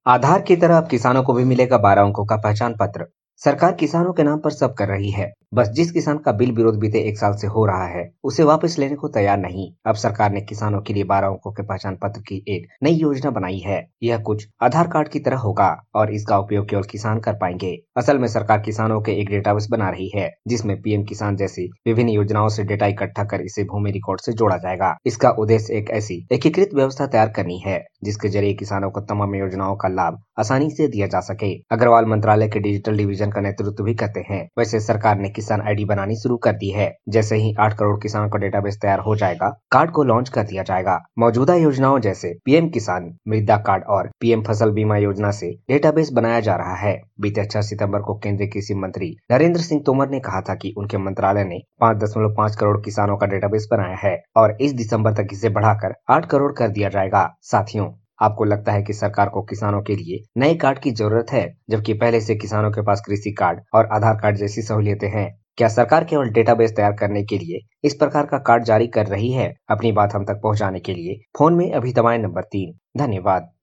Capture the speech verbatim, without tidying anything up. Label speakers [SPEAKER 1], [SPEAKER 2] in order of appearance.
[SPEAKER 1] आधार की तरह अब किसानों को भी मिलेगा बारह अंकों का पहचान पत्र। सरकार किसानों के नाम पर सब कर रही है। बस जिस किसान का बिल विरोध बीते एक साल से हो रहा है उसे वापस लेने को तैयार नहीं। अब सरकार ने किसानों के लिए बारह अंकों के पहचान पत्र की एक नई योजना बनाई है। यह कुछ आधार कार्ड की तरह होगा और इसका उपयोग केवल किसान कर पाएंगे। असल में सरकार किसानों के एक डेटाबेस बना रही है जिसमें पीएम किसान जैसी विभिन्न योजनाओं से डेटा इकट्ठा कर इसे भूमि रिकॉर्ड से जोड़ा जाएगा। इसका उद्देश्य एक ऐसी एकीकृत व्यवस्था तैयार करनी है जिसके जरिए किसानों को तमाम योजनाओं का लाभ आसानी से दिया जा सके। अग्रवाल मंत्रालय के डिजिटल डिवीजन का नेतृत्व भी करते हैं। वैसे सरकार ने किसान आईडी बनानी शुरू कर दी है। जैसे ही आठ करोड़ किसानों का डेटाबेस तैयार हो जाएगा, कार्ड को लॉन्च कर दिया जाएगा। मौजूदा योजनाओं जैसे पीएम किसान, मृदा कार्ड और पीएम फसल बीमा योजना से डेटाबेस बनाया जा रहा है। बीते छह सितंबर को केंद्रीय कृषि मंत्री नरेंद्र सिंह तोमर ने कहा था कि उनके मंत्रालय ने पाँच दशमलव पाँच करोड़ किसानों का डेटाबेस बनाया है और इस दिसंबर तक इसे बढ़ाकर आठ करोड़ कर दिया जाएगा। साथियों, आपको लगता है कि सरकार को किसानों के लिए नए कार्ड की जरूरत है, जबकि पहले से किसानों के पास कृषि कार्ड और आधार कार्ड जैसी सहूलियतें हैं? क्या सरकार केवल डेटाबेस तैयार करने के लिए इस प्रकार का कार्ड जारी कर रही है? अपनी बात हम तक पहुंचाने के लिए फोन में अभी दबाएं नंबर तीन। धन्यवाद।